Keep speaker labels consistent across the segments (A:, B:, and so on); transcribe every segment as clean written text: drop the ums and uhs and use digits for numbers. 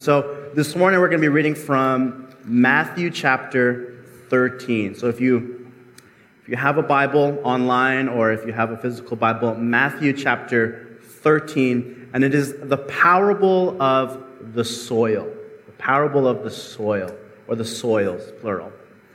A: So this morning we're going to be reading from Matthew chapter 13. So if you have a Bible online or if you have a physical Bible, Matthew chapter 13, and it is the parable of the soil. The parable of the soil, or the soils, plural.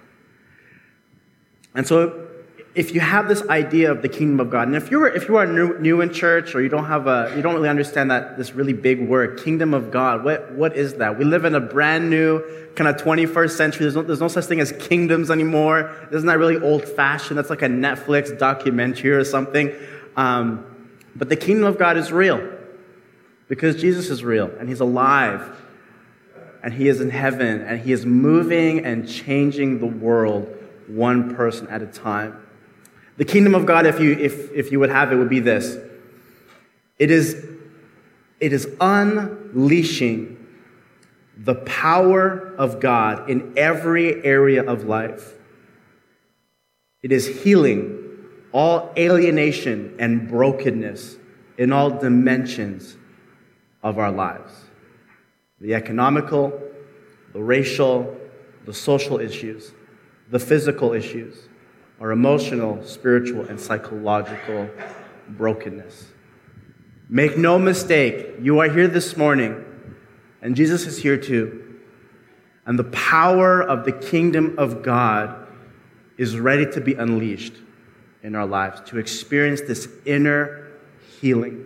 A: And so if you have this idea of the kingdom of God, and if you are new in church, or you don't really understand that this really big word, kingdom of God, what is that? We live in a brand new kind of 21st century. There's no such thing as kingdoms anymore. Isn't that really old-fashioned? That's like a Netflix documentary or something. But the kingdom of God is real because Jesus is real and He's alive and He is in heaven and He is moving and changing the world one person at a time. The kingdom of God, if you would have it, would be this. It is unleashing the power of God in every area of life. It is healing all alienation and brokenness in all dimensions of our lives. The economical, the racial, the social issues, the physical issues, our emotional, spiritual, and psychological brokenness. Make no mistake, you are here this morning, and Jesus is here too. And the power of the kingdom of God is ready to be unleashed in our lives, to experience this inner healing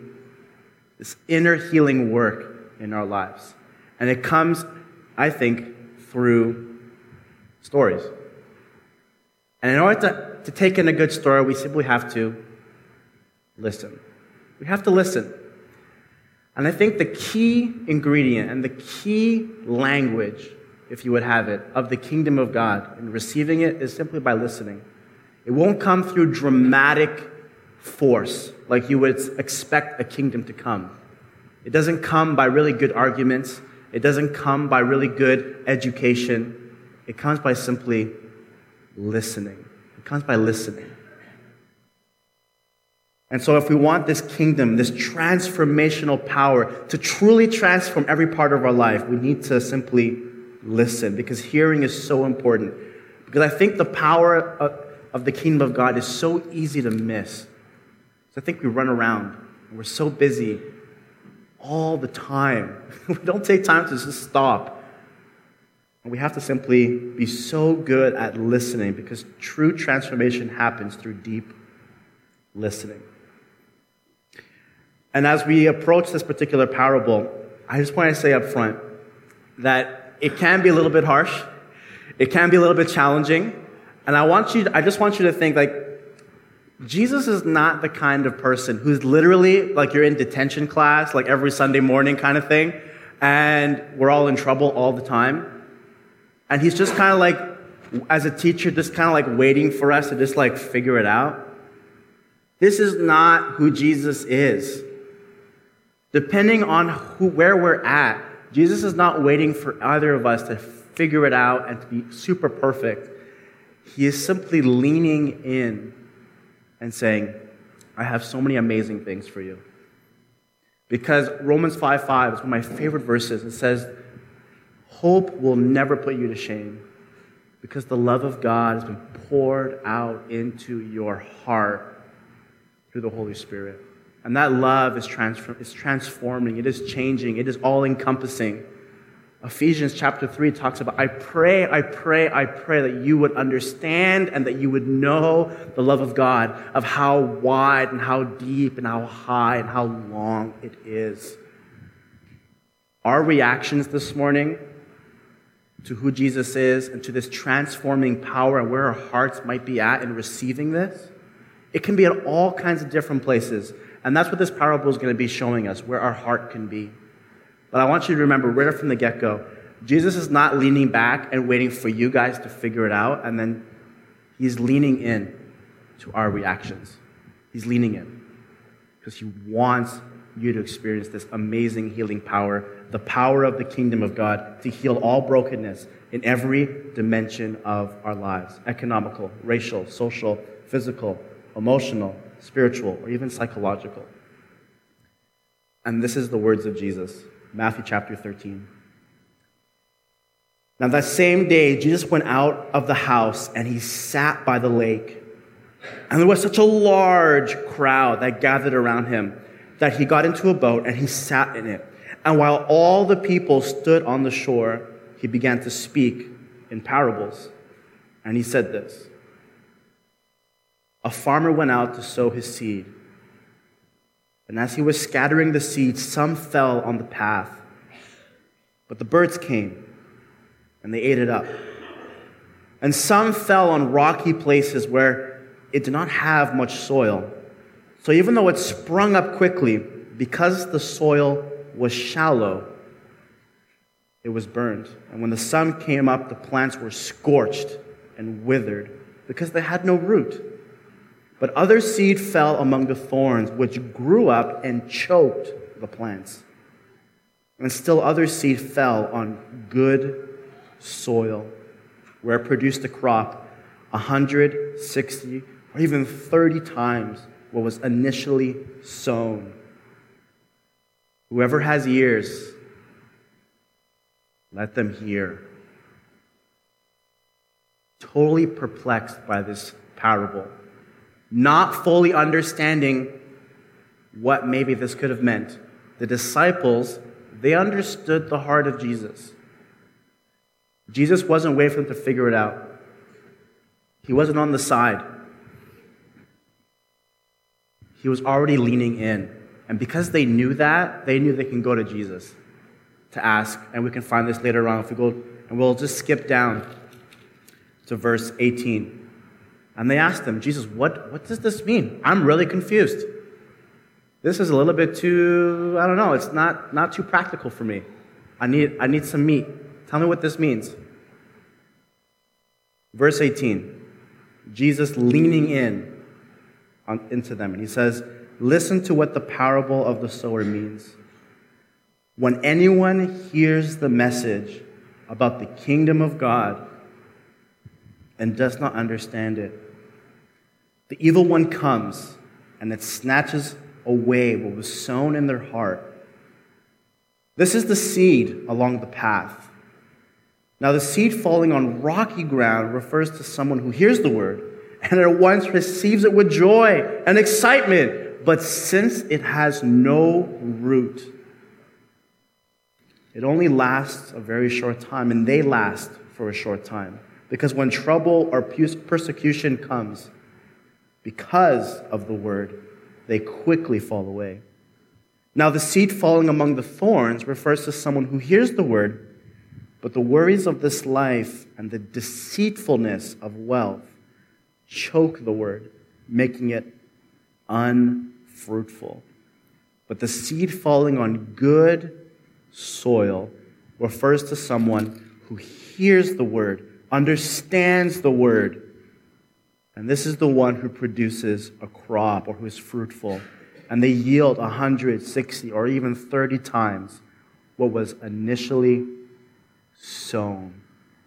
A: work in our lives. And it comes, I think, through stories. And in order to take in a good story, we simply have to listen. We have to listen. And I think the key ingredient and the key language, if you would have it, of the kingdom of God and receiving it is simply by listening. It won't come through dramatic force like you would expect a kingdom to come. It doesn't come by really good arguments. It doesn't come by really good education. It comes by simply listening. It comes by listening. And so if we want this kingdom, this transformational power to truly transform every part of our life, we need to simply listen, because hearing is so important. Because I think the power of the kingdom of God is so easy to miss. So I think we run around and we're so busy all the time. We don't take time to just stop. And we have to simply be so good at listening, because true transformation happens through deep listening. And as we approach this particular parable, I just want to say up front that it can be a little bit harsh. It can be a little bit challenging. And I just want you to think, like, Jesus is not the kind of person who's literally like you're in detention class, like every Sunday morning kind of thing, and we're all in trouble all the time. And He's just kind of like, as a teacher, just kind of like waiting for us to just like figure it out. This is not who Jesus is. Depending on where we're at, Jesus is not waiting for either of us to figure it out and to be super perfect. He is simply leaning in and saying, I have so many amazing things for you. Because Romans 5:5 is one of my favorite verses. It says, hope will never put you to shame, because the love of God has been poured out into your heart through the Holy Spirit. And that love is transforming, it is changing, it is all-encompassing. Ephesians chapter 3 talks about, I pray that you would understand and that you would know the love of God, of how wide and how deep and how high and how long it is. Our reactions this morning to who Jesus is and to this transforming power and where our hearts might be at in receiving this, it can be at all kinds of different places. And that's what this parable is going to be showing us, where our heart can be. But I want you to remember right from the get-go, Jesus is not leaning back and waiting for you guys to figure it out, and then He's leaning in to our reactions. He's leaning in because He wants you to experience this amazing healing power, the power of the kingdom of God to heal all brokenness in every dimension of our lives: economical, racial, social, physical, emotional, spiritual, or even psychological. And this is the words of Jesus, Matthew chapter 13. Now that same day, Jesus went out of the house and he sat by the lake. And there was such a large crowd that gathered around him that he got into a boat and he sat in it. And while all the people stood on the shore, he began to speak in parables. And he said this: a farmer went out to sow his seed. And as he was scattering the seed, some fell on the path. But the birds came and they ate it up. And some fell on rocky places where it did not have much soil. So even though it sprung up quickly, because the soil was shallow, it was burned. And when the sun came up, the plants were scorched and withered because they had no root. But other seed fell among the thorns, which grew up and choked the plants. And still other seed fell on good soil, where it produced a crop 100, 60, or even 30 times what was initially sown. Whoever has ears, let them hear. Totally perplexed by this parable, not fully understanding what maybe this could have meant. The disciples, they understood the heart of Jesus. Jesus wasn't waiting for them to figure it out. He wasn't on the side. He was already leaning in. And because they knew that, they knew they can go to Jesus to ask. And we can find this later on if we go, and we'll just skip down to verse 18. And they asked him, Jesus, what does this mean? I'm really confused. This is a little bit too, I don't know, it's not too practical for me. I need some meat. Tell me what this means. Verse 18, Jesus leaning into them, and he says, listen to what the parable of the sower means. When anyone hears the message about the kingdom of God and does not understand it, the evil one comes and it snatches away what was sown in their heart. This is the seed along the path. Now, the seed falling on rocky ground refers to someone who hears the word and at once receives it with joy and excitement. But since it has no root, it only lasts a very short time, and they last for a short time. Because when trouble or persecution comes, because of the word, they quickly fall away. Now, the seed falling among the thorns refers to someone who hears the word, but the worries of this life and the deceitfulness of wealth choke the word, making it unfruitful. But the seed falling on good soil refers to someone who hears the word, understands the word, and this is the one who produces a crop or who is fruitful, and they yield 160 or even 30 times what was initially sown.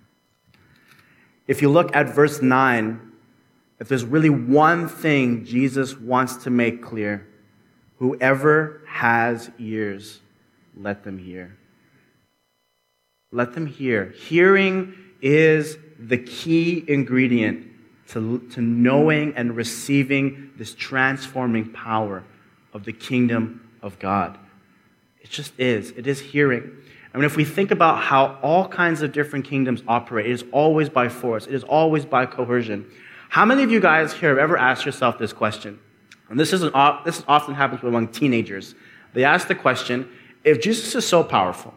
A: If you look at verse 9, if there's really one thing Jesus wants to make clear, whoever has ears, let them hear. Let them hear. Hearing is the key ingredient to knowing and receiving this transforming power of the kingdom of God. It just is. It is hearing. I mean, if we think about how all kinds of different kingdoms operate, it is always by force. It is always by coercion. How many of you guys here have ever asked yourself this question? And this often happens among teenagers. They ask the question, if Jesus is so powerful,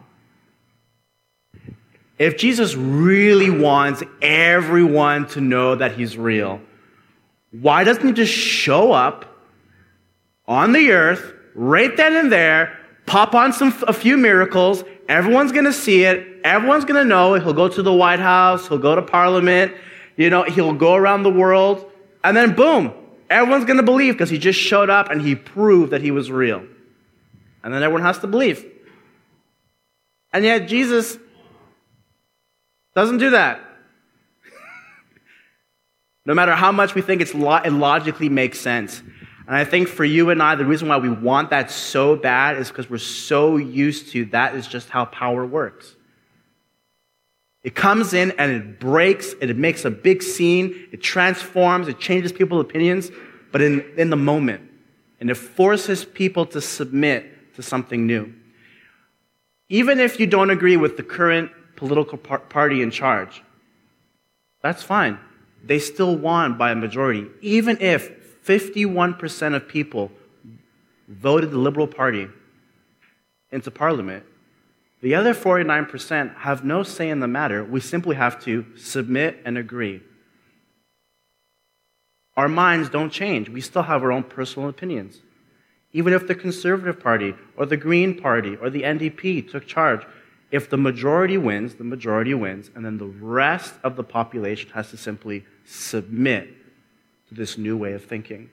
A: if Jesus really wants everyone to know that he's real, why doesn't he just show up on the earth right then and there, pop on a few miracles, everyone's going to see it, everyone's going to know it, he'll go to the White House, he'll go to Parliament, he'll go around the world, and then boom, everyone's going to believe because he just showed up and he proved that he was real. And then everyone has to believe. And yet Jesus doesn't do that. No matter how much we think it logically makes sense. And I think for you and I, the reason why we want that so bad is because we're so used to that is just how power works. It comes in and it breaks, and it makes a big scene, it transforms, it changes people's opinions, but in the moment. And it forces people to submit to something new. Even if you don't agree with the current political party in charge, that's fine. They still won by a majority. Even if 51% of people voted the Liberal Party into Parliament, the other 49% have no say in the matter. We simply have to submit and agree. Our minds don't change. We still have our own personal opinions. Even if the Conservative Party or the Green Party or the NDP took charge, if the majority wins, and then the rest of the population has to simply submit to this new way of thinking.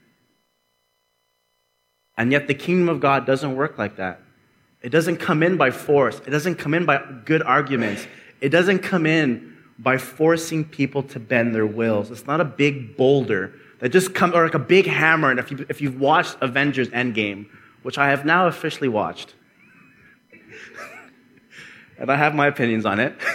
A: And yet the kingdom of God doesn't work like that. It doesn't come in by force. It doesn't come in by good arguments. It doesn't come in by forcing people to bend their wills. It's not a big boulder that just comes, or like a big hammer. And if you've watched Avengers Endgame, which I have now officially watched, and I have my opinions on it,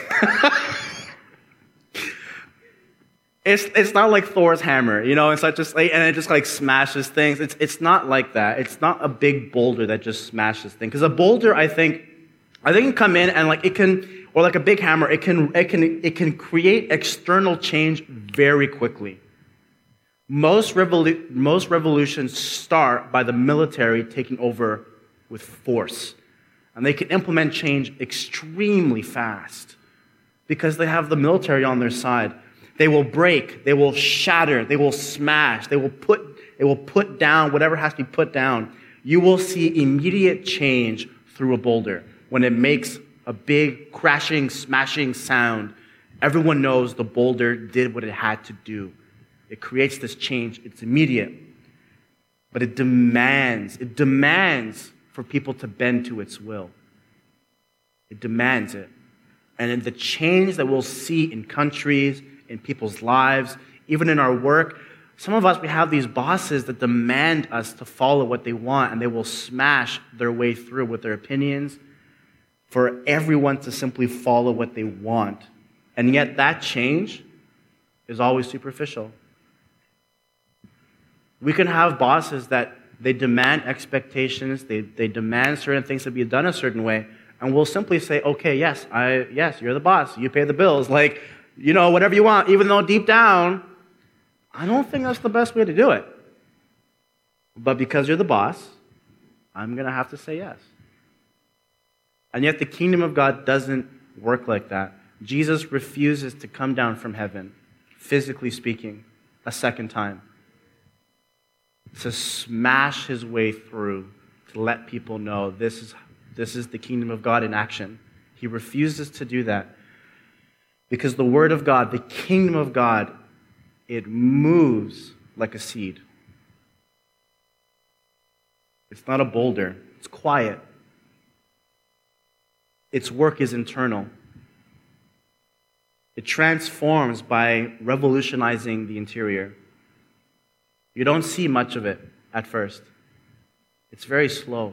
A: it's not like Thor's hammer, it's not just like, and it just like smashes things. It's not like that. It's not a big boulder that just smashes things. Because a boulder, I think can come in and like it can, or like a big hammer, it can create external change very quickly. Most revolutions start by the military taking over with force. And they can implement change extremely fast because they have the military on their side. They will break, they will shatter, they will smash, they will put down whatever has to be put down. You will see immediate change through a boulder. When it makes a big crashing, smashing sound, everyone knows the boulder did what it had to do. It creates this change. It's immediate. But it demands for people to bend to its will. It demands it. And in the change that we'll see in countries, in people's lives, even in our work, some of us, we have these bosses that demand us to follow what they want, and they will smash their way through with their opinions for everyone to simply follow what they want. And yet that change is always superficial. We can have bosses that they demand expectations, they demand certain things to be done a certain way, and we'll simply say, okay, yes, you're the boss, you pay the bills, whatever you want, even though deep down, I don't think that's the best way to do it. But because you're the boss, I'm going to have to say yes. And yet the kingdom of God doesn't work like that. Jesus refuses to come down from heaven, physically speaking, a second time, to smash his way through, to let people know this is the kingdom of God in action. He refuses to do that because the word of God, the kingdom of God, it moves like a seed. It's not a boulder. It's quiet. Its work is internal. It transforms by revolutionizing the interior. You don't see much of it at first. It's very slow.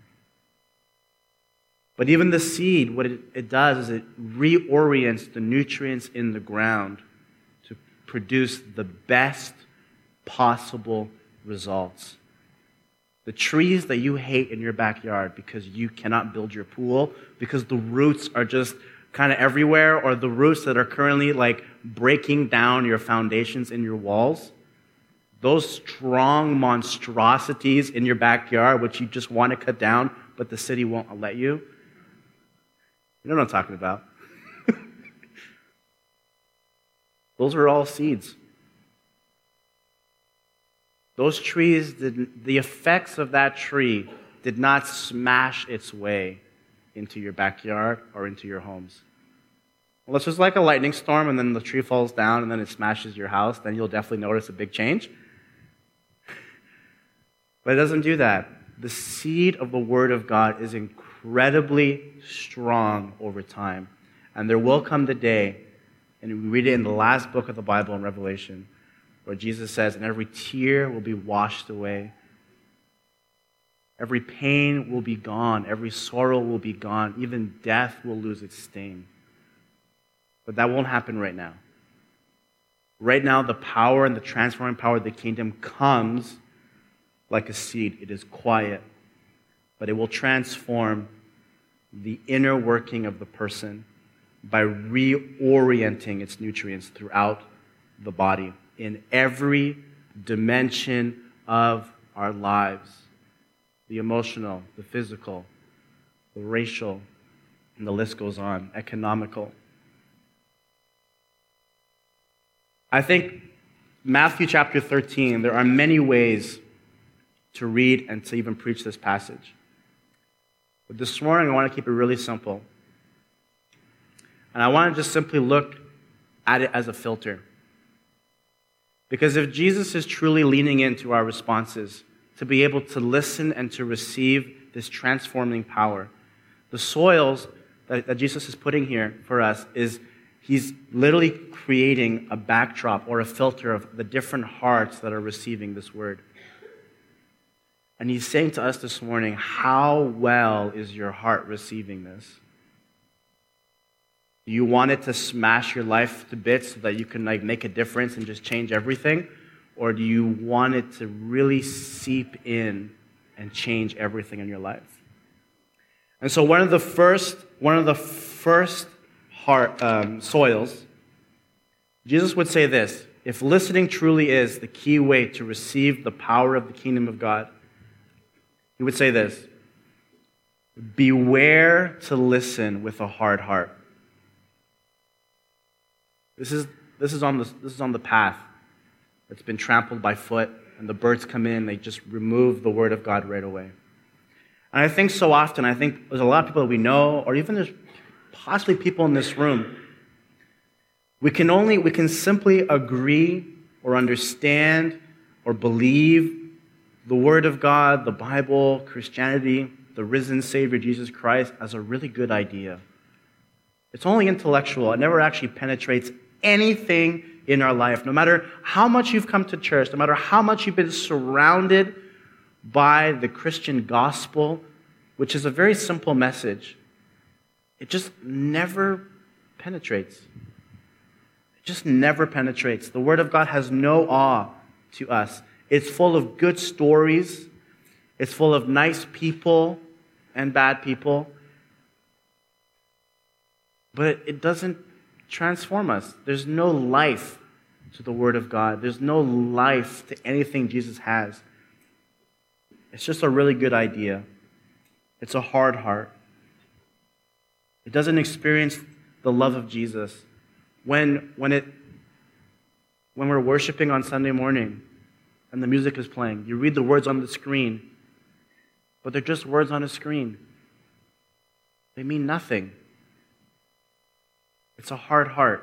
A: But even the seed, what it does is it reorients the nutrients in the ground to produce the best possible results. The trees that you hate in your backyard because you cannot build your pool, because the roots are just kind of everywhere, or the roots that are currently like breaking down your foundations in your walls, those strong monstrosities in your backyard, which you just want to cut down, but the city won't let you. You know what I'm talking about. Those are all seeds. Those trees, the effects of that tree did not smash its way into your backyard or into your homes. Unless there's like a lightning storm and then the tree falls down and then it smashes your house, then you'll definitely notice a big change. But it doesn't do that. The seed of the Word of God is incredibly strong over time. And there will come the day, and we read it in the last book of the Bible in Revelation, where Jesus says, and every tear will be washed away. Every pain will be gone. Every sorrow will be gone. Even death will lose its sting. But that won't happen right now. Right now, the power and the transforming power of the kingdom comes like a seed. It is quiet, but it will transform the inner working of the person by reorienting its nutrients throughout the body in every dimension of our lives. The emotional, the physical, the racial, and the list goes on, economical. I think Matthew chapter 13, there are many ways to read and to even preach this passage. But this morning, I want to keep it really simple. And I want to just simply look at it as a filter. Because if Jesus is truly leaning into our responses, to be able to listen and to receive this transforming power, the soils that Jesus is putting here for us is he's literally creating a backdrop or a filter of the different hearts that are receiving this word. And he's saying to us this morning, how well is your heart receiving this? Do you want it to smash your life to bits so that you can make a difference and just change everything? Or do you want it to really seep in and change everything in your life? And so one of the first soils, Jesus would say this: if listening truly is the key way to receive the power of the kingdom of God, he would say this: beware to listen with a hard heart. This is on the path that's been trampled by foot, and the birds come in, they just remove the word of God right away. And I think so often, there's a lot of people that we know, or even there's possibly people in this room, we can simply agree or understand or believe the Word of God, the Bible, Christianity, the risen Savior Jesus Christ as a really good idea. It's only intellectual. It never actually penetrates anything in our life. No matter how much you've come to church, no matter how much you've been surrounded by the Christian gospel, which is a very simple message, it just never penetrates. It just never penetrates. The Word of God has no awe to us. It's full of good stories. It's full of nice people and bad people. But it doesn't transform us. There's no life to the Word of God. There's no life to anything Jesus has. It's just a really good idea. It's a hard heart. It doesn't experience the love of Jesus. When we're worshiping on Sunday morning and the music is playing, you read the words on the screen, but they're just words on a screen. They mean nothing. It's a hard heart.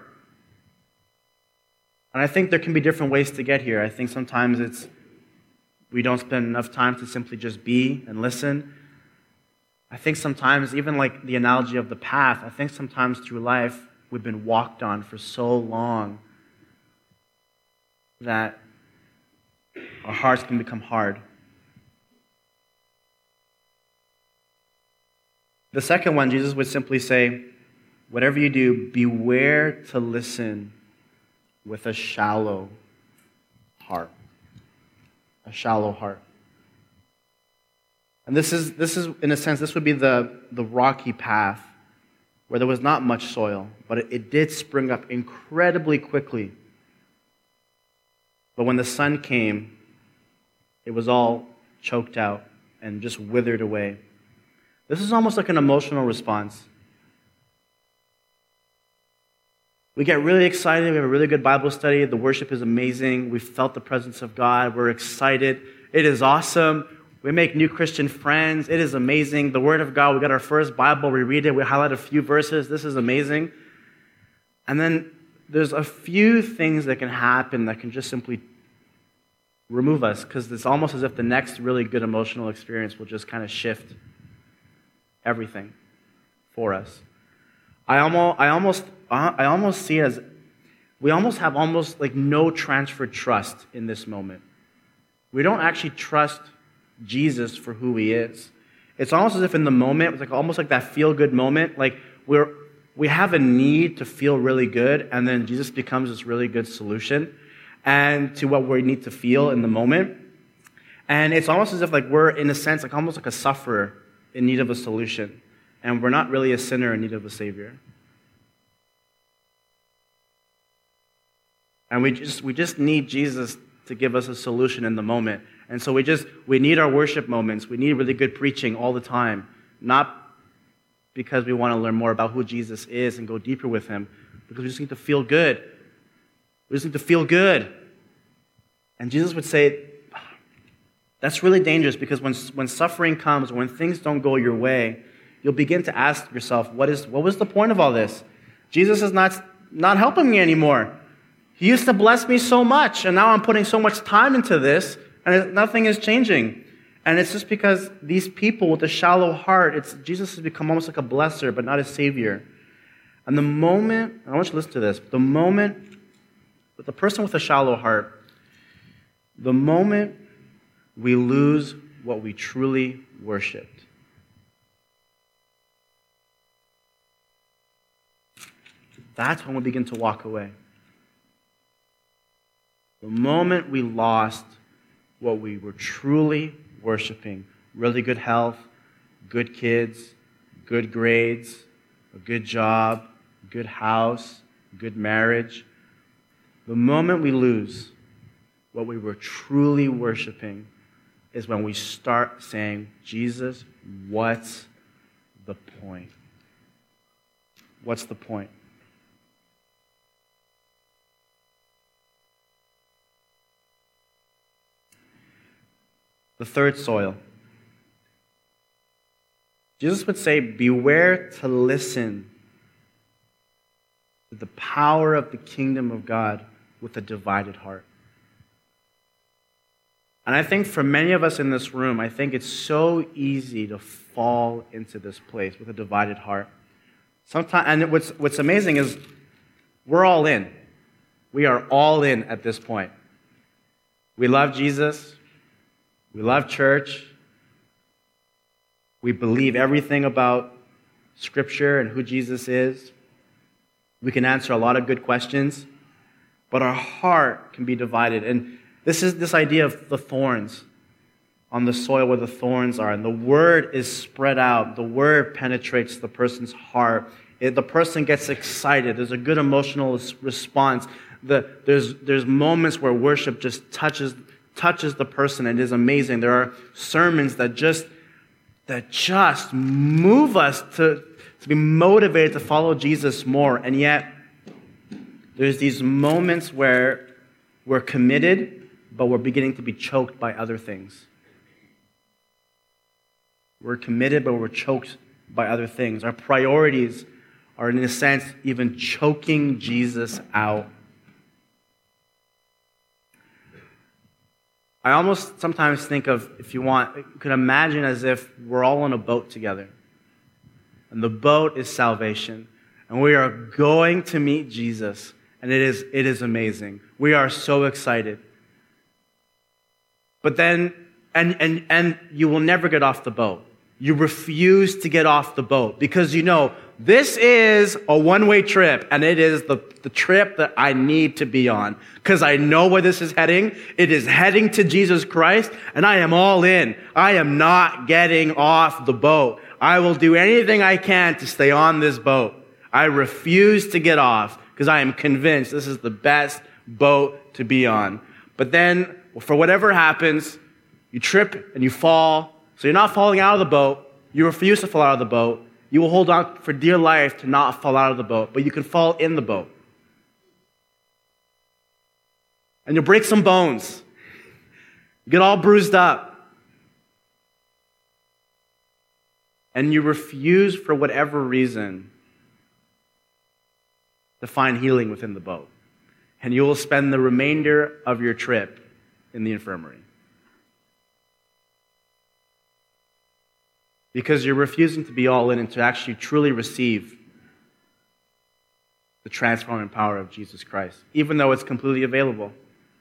A: And I think there can be different ways to get here. I think sometimes we don't spend enough time to simply just be and listen. I think sometimes, even like the analogy of the path, I think sometimes through life we've been walked on for so long that our hearts can become hard. The second one, Jesus would simply say, whatever you do, beware to listen with a shallow heart. A shallow heart. And this is, in a sense, this would be the rocky path where there was not much soil, but it did spring up incredibly quickly. But when the sun came, it was all choked out and just withered away. This is almost like an emotional response. We get really excited. We have a really good Bible study. The worship is amazing. We felt the presence of God. We're excited. It is awesome. We make new Christian friends. It is amazing. The Word of God, we got our first Bible. We read it. We highlight a few verses. This is amazing. And then there's a few things that can happen that can just simply remove us, because it's almost as if the next really good emotional experience will just kind of shift everything for us. I almost see it as we almost have like no transferred trust in this moment. We don't actually trust Jesus for who he is. It's almost as if in the moment, it's like almost like that feel-good moment, like we're we have a need to feel really good, and then Jesus becomes this really good solution and to what we need to feel in the moment. And it's almost as if like we're, in a sense, like almost like a sufferer in need of a solution, and we're not really a sinner in need of a Savior. And we just need Jesus to give us a solution in the moment. And so we need our worship moments. We need really good preaching all the time. Not because we want to learn more about who Jesus is and go deeper with him, because we just need to feel good. We just need to feel good. And Jesus would say, that's really dangerous, because when suffering comes, when things don't go your way, you'll begin to ask yourself, what was the point of all this? Jesus is not helping me anymore. He used to bless me so much, and now I'm putting so much time into this, and nothing is changing. And it's just because these people with a shallow heart, Jesus has become almost like a blesser, but not a savior. And I want you to listen to this, the moment, with the person with a shallow heart, the moment we lose what we truly worshiped, that's when we begin to walk away. The moment we lost what we were truly worshiping, really good health, good kids, good grades, a good job, good house, good marriage, the moment we lose what we were truly worshiping is when we start saying, Jesus, what's the point? What's the point? The third soil. Jesus would say, beware to listen to the power of the kingdom of God with a divided heart. And I think for many of us in this room, I think it's so easy to fall into this place with a divided heart. And what's amazing is we're all in. We are all in at this point. We love Jesus. We love church. We believe everything about Scripture and who Jesus is. We can answer a lot of good questions, but our heart can be divided. And this is this idea of the thorns on the soil where the thorns are. And the word is spread out. The word penetrates the person's heart. The person gets excited. There's a good emotional response. There's moments where worship just touches the person, and it is amazing. There are sermons that just move us to be motivated to follow Jesus more. And yet, there's these moments where we're committed, but we're beginning to be choked by other things. We're committed, but we're choked by other things. Our priorities are, in a sense, even choking Jesus out. I almost sometimes think of, if you want, you could imagine as if we're all on a boat together. And the boat is salvation. And we are going to meet Jesus. And it is amazing. We are so excited. But then, and you will never get off the boat. You refuse to get off the boat because you know this is a one-way trip, and it is the trip that I need to be on because I know where this is heading. It is heading to Jesus Christ, and I am all in. I am not getting off the boat. I will do anything I can to stay on this boat. I refuse to get off because I am convinced this is the best boat to be on. But then, for whatever happens, you trip and you fall. So you're not falling out of the boat. You refuse to fall out of the boat. You will hold on for dear life to not fall out of the boat, but you can fall in the boat. And you'll break some bones. You get all bruised up. And you refuse, for whatever reason, to find healing within the boat. And you will spend the remainder of your trip in the infirmary. Because you're refusing to be all in and to actually truly receive the transforming power of Jesus Christ, even though it's completely available.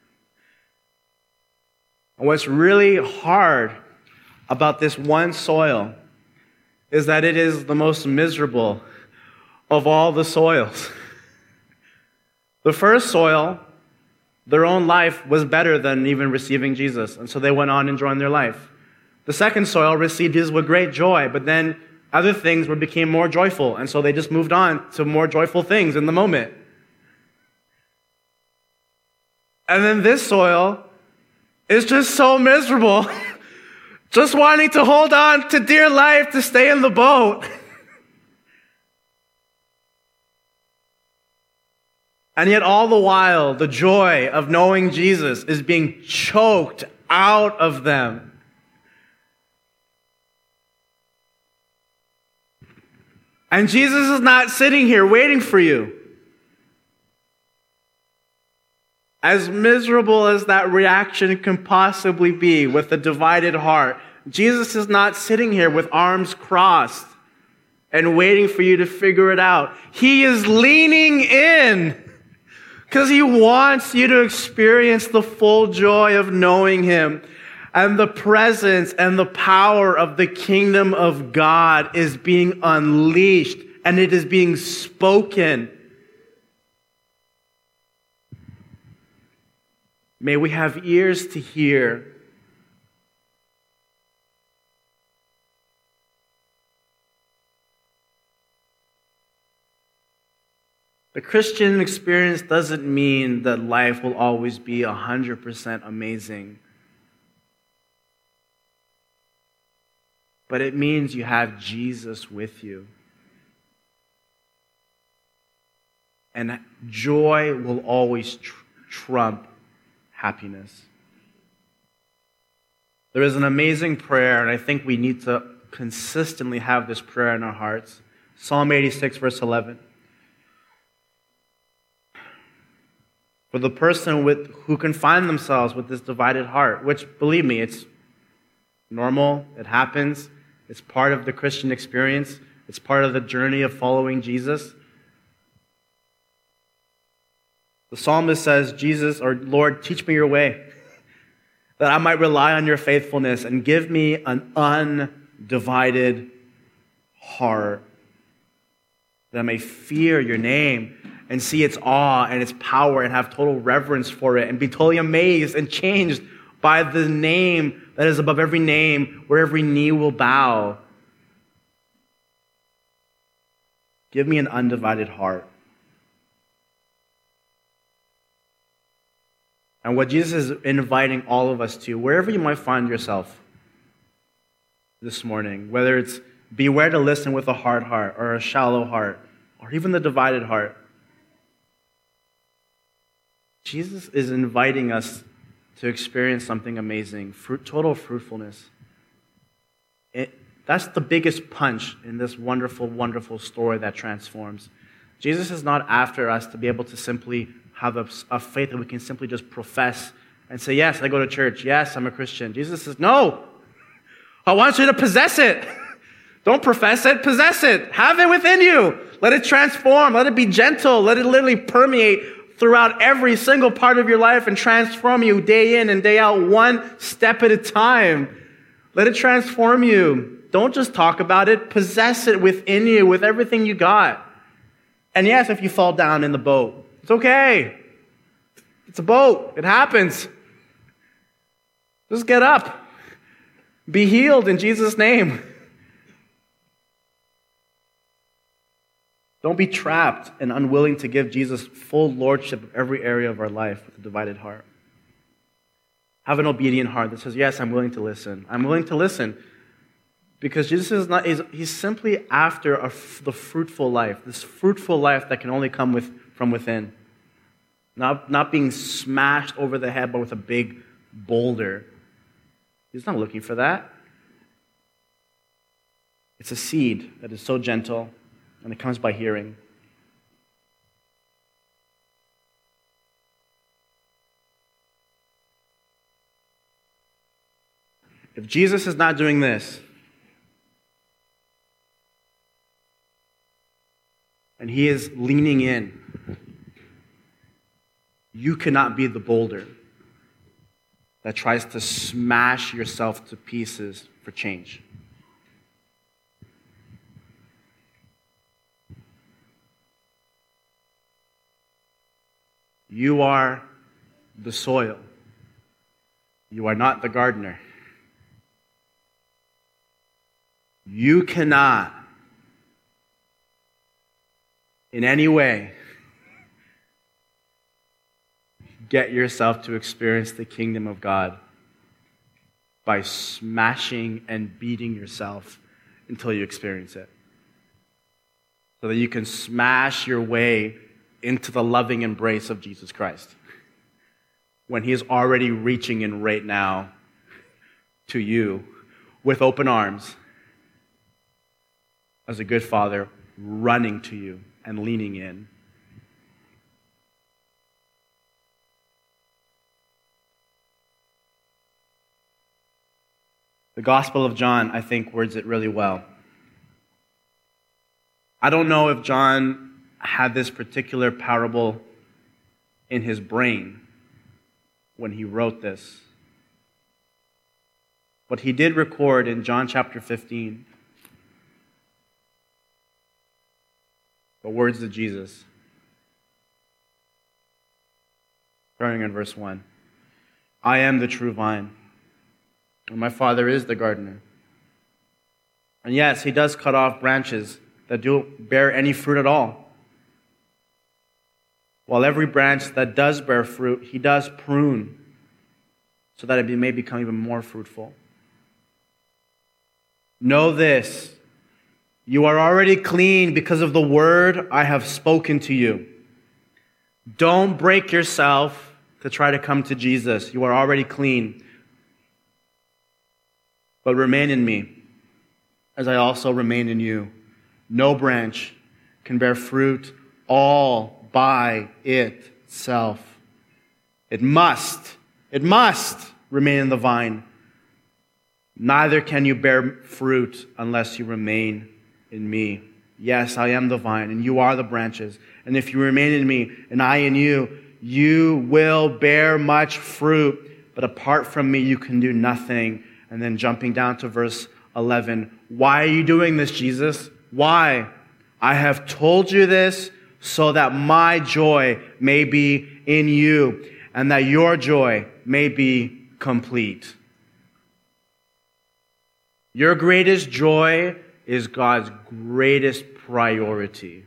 A: And what's really hard about this one soil is that it is the most miserable of all the soils. The first soil, their own life was better than even receiving Jesus, and so they went on enjoying their life. The second soil received Jesus with great joy, but then other things became more joyful, and so they just moved on to more joyful things in the moment. And then this soil is just so miserable, just wanting to hold on to dear life to stay in the boat. And yet all the while, the joy of knowing Jesus is being choked out of them. And Jesus is not sitting here waiting for you. As miserable as that reaction can possibly be with a divided heart, Jesus is not sitting here with arms crossed and waiting for you to figure it out. He is leaning in because he wants you to experience the full joy of knowing him. And the presence and the power of the kingdom of God is being unleashed, and it is being spoken. May we have ears to hear. The Christian experience doesn't mean that life will always be 100% amazing. But it means you have Jesus with you. And joy will always trump happiness. There is an amazing prayer, and I think we need to consistently have this prayer in our hearts. Psalm 86, verse 11. For the person who can find themselves with this divided heart, which, believe me, it's normal, it happens, it's part of the Christian experience, it's part of the journey of following Jesus. The psalmist says, Jesus, or Lord, teach me your way, that I might rely on your faithfulness, and give me an undivided heart, that I may fear your name and see its awe and its power and have total reverence for it and be totally amazed and changed by the name that is above every name, where every knee will bow. Give me an undivided heart. And what Jesus is inviting all of us to, wherever you might find yourself this morning, whether it's beware to listen with a hard heart or a shallow heart or even the divided heart, Jesus is inviting us to experience something amazing, total fruitfulness. That's the biggest punch in this wonderful, wonderful story that transforms. Jesus is not after us to be able to simply have a faith that we can simply just profess and say, yes, I go to church. Yes, I'm a Christian. Jesus says, no, I want you to possess it. Don't profess it, possess it. Have it within you. Let it transform. Let it be gentle. Let it literally permeate throughout every single part of your life and transform you day in and day out, one step at a time. Let it transform you. Don't just talk about it. Possess it within you with everything you got. And yes, if you fall down in the boat, it's okay. It's a boat. It happens. Just get up. Be healed in Jesus' name. Don't be trapped and unwilling to give Jesus full lordship of every area of our life with a divided heart. Have an obedient heart that says, yes, I'm willing to listen. I'm willing to listen. Because Jesus is not, he's simply after the fruitful life, this fruitful life that can only come from within. Not being smashed over the head, but with a big boulder. He's not looking for that. It's a seed that is so gentle, and it comes by hearing. If Jesus is not doing this, and he is leaning in, you cannot be the boulder that tries to smash yourself to pieces for change. You are the soil. You are not the gardener. You cannot, in any way, get yourself to experience the kingdom of God by smashing and beating yourself until you experience it. So that you can smash your way into the loving embrace of Jesus Christ when He is already reaching in right now to you with open arms as a good Father, running to you and leaning in. The Gospel of John, I think, words it really well. I don't know if John had this particular parable in his brain when he wrote this, but he did record in John chapter 15 the words of Jesus. Starting in verse 1. I am the true vine, and my Father is the gardener. And yes, He does cut off branches that don't bear any fruit at all. While every branch that does bear fruit, He does prune so that it may become even more fruitful. Know this, you are already clean because of the word I have spoken to you. Don't break yourself to try to come to Jesus. You are already clean. But remain in me, as I also remain in you. No branch can bear fruit all by itself. It must remain in the vine. Neither can you bear fruit unless you remain in me. Yes, I am the vine, and you are the branches. And if you remain in me, and I in you, you will bear much fruit. But apart from me, you can do nothing. And then jumping down to verse 11. Why are you doing this, Jesus? Why? I have told you this so that my joy may be in you, and that your joy may be complete. Your greatest joy is God's greatest priority.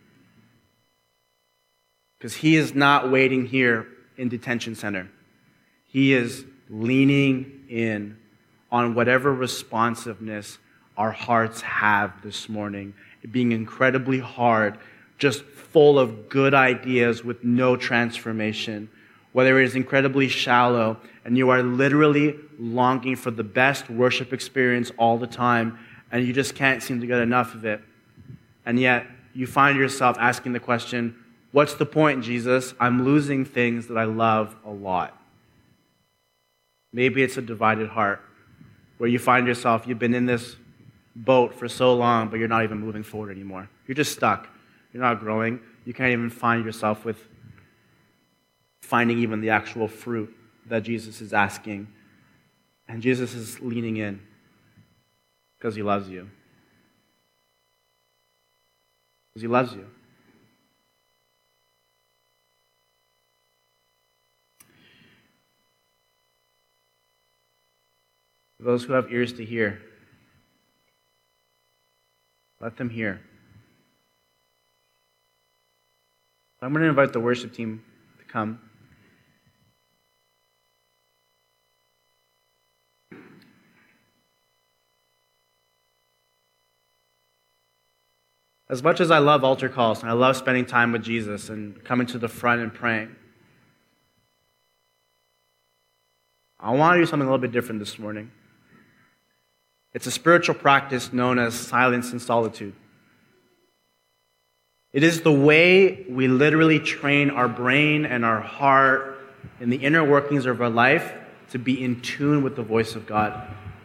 A: Because He is not waiting here in detention center. He is leaning in on whatever responsiveness our hearts have this morning. It being incredibly hard, just full of good ideas with no transformation. Whether it is incredibly shallow and you are literally longing for the best worship experience all the time and you just can't seem to get enough of it. And yet you find yourself asking the question, what's the point, Jesus? I'm losing things that I love a lot. Maybe it's a divided heart where you find yourself, you've been in this boat for so long, but you're not even moving forward anymore. You're just stuck. You're not growing. You can't even find yourself with finding even the actual fruit that Jesus is asking. And Jesus is leaning in because He loves you. Because He loves you. For those who have ears to hear, let them hear. I'm going to invite the worship team to come. As much as I love altar calls and I love spending time with Jesus and coming to the front and praying, I want to do something a little bit different this morning. It's a spiritual practice known as silence and solitude. It is the way we literally train our brain and our heart in the inner workings of our life to be in tune with the voice of God.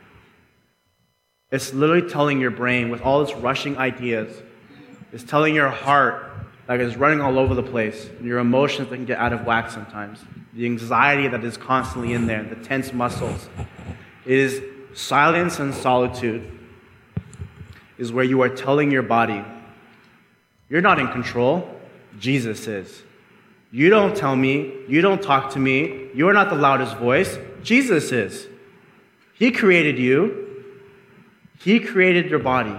A: It's literally telling your brain, with all its rushing ideas, it's telling your heart that is running all over the place, and your emotions that can get out of whack sometimes, the anxiety that is constantly in there, the tense muscles. It is silence and solitude is where you are telling your body, you're not in control, Jesus is. You don't tell me. You don't talk to me. You're not the loudest voice. Jesus is. He created you. He created your body.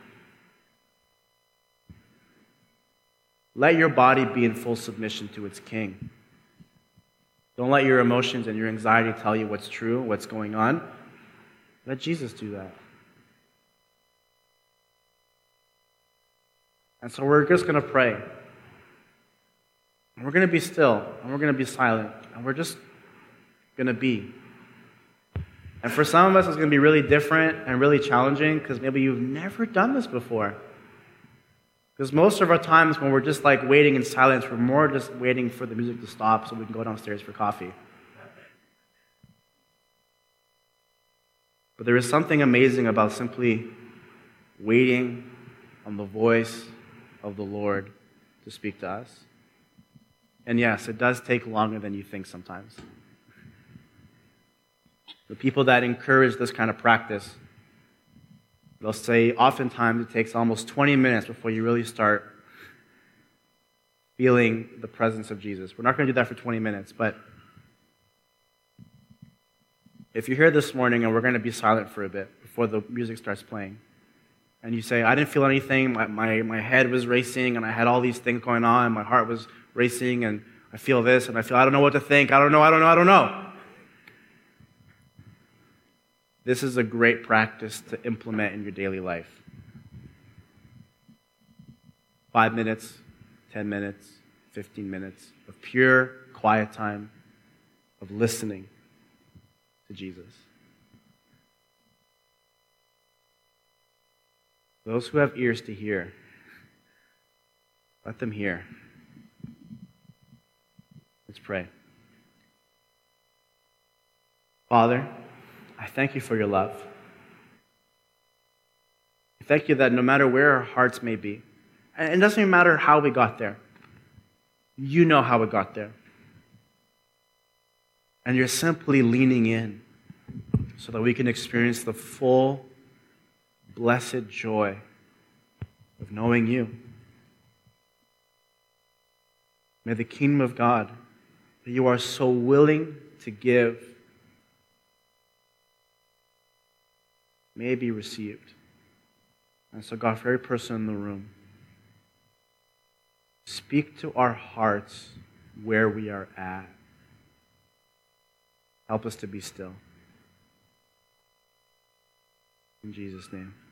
A: Let your body be in full submission to its king. Don't let your emotions and your anxiety tell you what's true, what's going on. Let Jesus do that. And so we're just going to pray. And we're going to be still. And we're going to be silent. And we're just going to be. And for some of us, it's going to be really different and really challenging because maybe you've never done this before. Because most of our times when we're just like waiting in silence, we're more just waiting for the music to stop so we can go downstairs for coffee. But there is something amazing about simply waiting on the voice of the Lord to speak to us. And yes, it does take longer than you think sometimes. The people that encourage this kind of practice, they'll say oftentimes it takes almost 20 minutes before you really start feeling the presence of Jesus. We're not going to do that for 20 minutes, but if you're here this morning and we're going to be silent for a bit before the music starts playing, and you say, I didn't feel anything, my head was racing, and I had all these things going on, and my heart was racing, and I feel this, and I don't know what to think, I don't know. This is a great practice to implement in your daily life. 5 minutes, 10 minutes, 15 minutes of pure, quiet time, of listening to Jesus. Those who have ears to hear, let them hear. Let's pray. Father, I thank you for your love. I thank you that no matter where our hearts may be, and it doesn't even matter how we got there, you know how we got there. And you're simply leaning in so that we can experience the full, blessed joy of knowing you. May the kingdom of God that you are so willing to give may be received. And so, God, for every person in the room, speak to our hearts where we are at. Help us to be still. In Jesus' name.